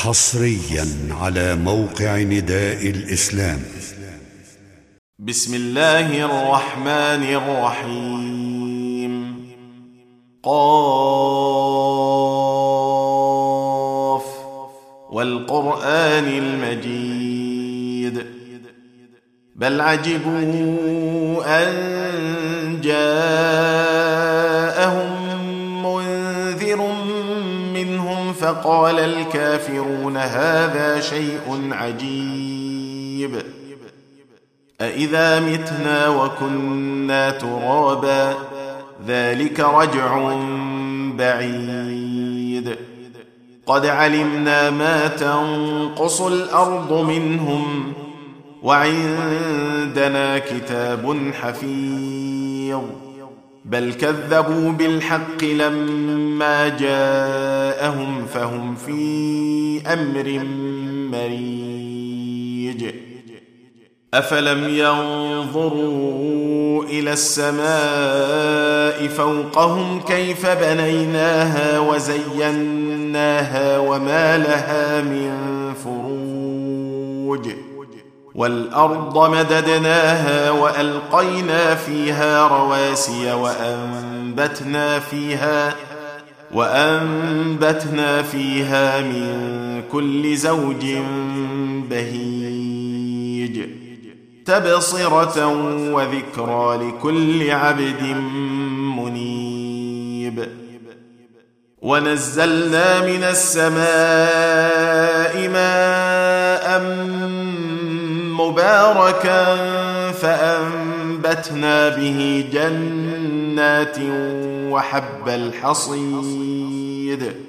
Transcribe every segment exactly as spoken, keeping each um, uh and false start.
حصريا على موقع نداء الإسلام. بسم الله الرحمن الرحيم. قاف والقرآن المجيد. بل عجبوا أن جاءهم منذر منهم فقال الكافرون هذا شيء عجيب. أإذا متنا وكنا ترابا ذلك رجع بعيد. قد علمنا ما تنقص الأرض منهم وعندنا كتاب حفيظ. بل كذبوا بالحق لما جاءهم فهم في أمر مريج. أفلم ينظروا إلى السماء فوقهم كيف بنيناها وزيناها وما لها من فروج. والأرض مددناها وألقينا فيها رواسي وأنبتنا فيها وأنبتنا فيها من كل زوج بهيج. تبصرة وذكرى لكل عبد منيب. ونزلنا من السماء ماء مباركا فأنبتنا به جنات وحب الحصيد.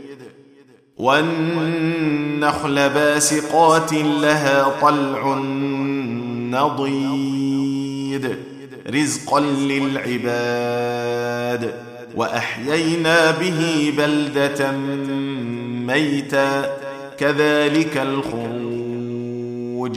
والنخل باسقات لها طلع نضيد رزقا للعباد. وأحيينا به بلدة ميتا كذلك الخروج.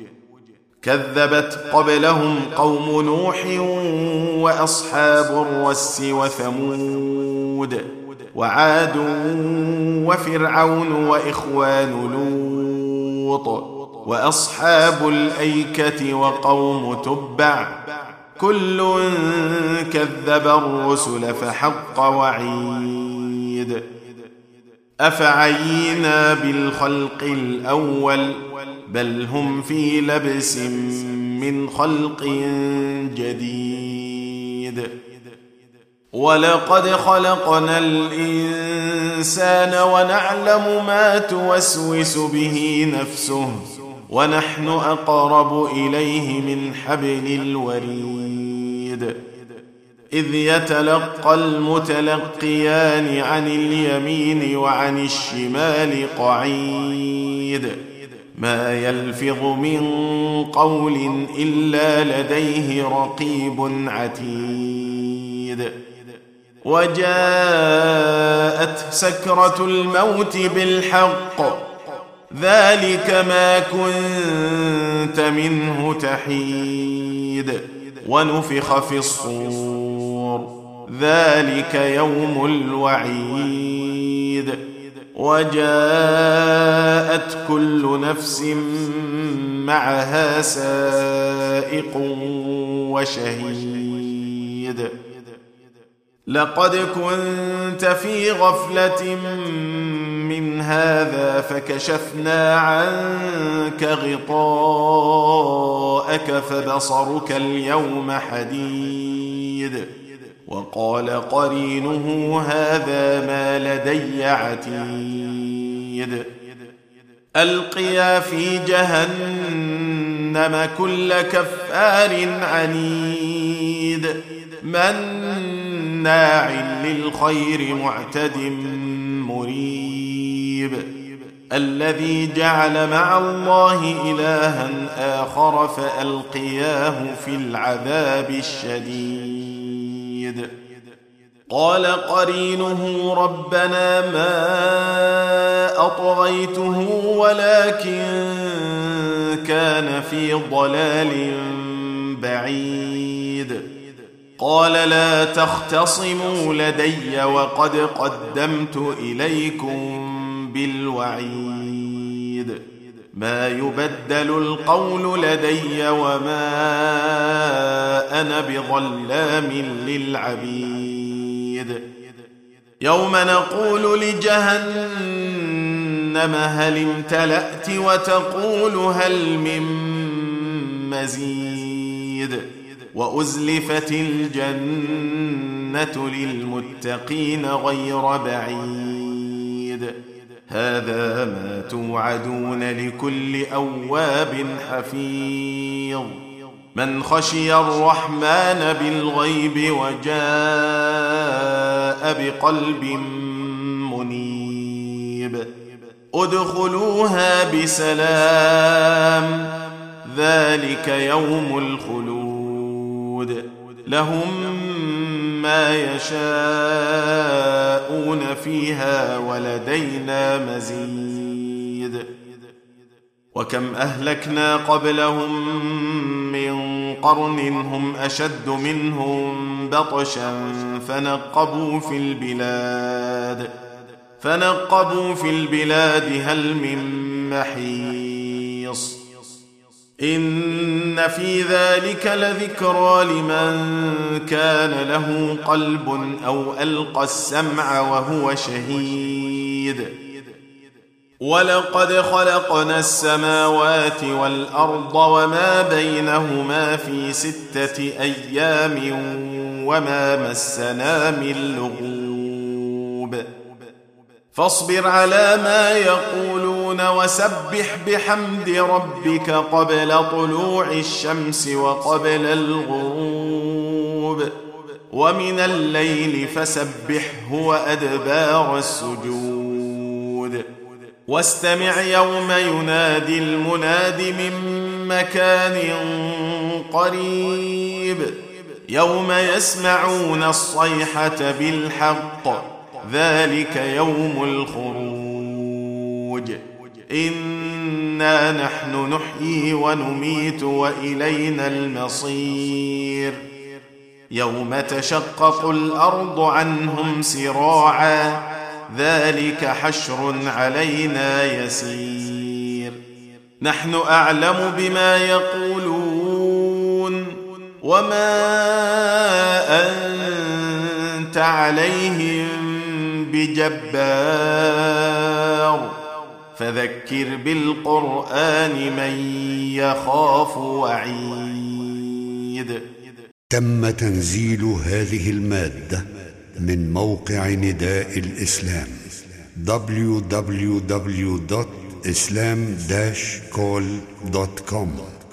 كذبت قبلهم قوم نوح وأصحاب الرس وثمود وعاد وفرعون وإخوان لوط وأصحاب الأيكة وقوم تبع كل كذب الرسل فحق وعيد. أفعينا بالخلق الأول بل هم في لبس من خلق جديد. ولقد خلقنا الإنسان ونعلم ما توسوس به نفسه ونحن أقرب إليه من حبل الوريد. إذ يتلقى المتلقيان عن اليمين وعن الشمال قعيد. ما يلفظ من قول إلا لديه رقيب عتيد. وجاءت سكرة الموت بالحق ذلك ما كنت منه تحيد. ونفخ في الصور ذلك يوم الوعيد. وجاءت كل نفس معها سائق وشهيد. لقد كنت في غفلة من هذا فكشفنا عنك غطاءك فبصرك اليوم حديد. وقال قرينه هذا ما لدي عتيد. ألقيا في جهنم كل كفار عنيد مناع للخير معتد مريب. الذي جعل مع الله إلها آخر فألقياه في العذاب الشديد. قال قرينه ربنا ما أطغيته ولكن كان في ضلال بعيد. قال لا تختصموا لدي وقد قدمت إليكم بالوعيد. ما يبدل القول لدي وما أنا بظلام للعبيد يوم نقول لجهنم هل امتلأت وتقول هل من مزيد وأزلفت الجنة للمتقين غير بعيد هذا ما توعدون لكل أواب حفيظ من خشي الرحمن بالغيب وجاء بقلب منيب ادخلوها بسلام ذلك يوم الخلود لهم ما يشاءون فيها ولدينا مزيد وكم أهلكنا قبلهم من قرن هم أشد منهم بطشا فنقبوا في البلاد فنقبوا في البلاد هل من محيص إن في ذلك لذكرى لمن كان له قلب أو ألقى السمع وهو شهيد ولقد خلقنا السماوات والأرض وما بينهما في ستة أيام وما مسنا من لغوب فاصبر على ما يقولون وسبح بحمد ربك قبل طلوع الشمس وقبل الغروب ومن الليل فسبحه وأدبار السجود واستمع يوم ينادي المناد من مكان قريب يوم يسمعون الصيحة بالحق ذلك يوم الخروج إنا نحن نحيي ونميت وإلينا المصير يوم تشقق الأرض عنهم سراعا ذلك حشر علينا يسير نحن أعلم بما يقولون وما أنت عليهم بجبار فذكر بالقرآن من يخاف وعيد. تم تنزيل هذه المادة من موقع نداء الإسلام دبليو دبليو دبليو دوت إسلام داش كول دوت كوم.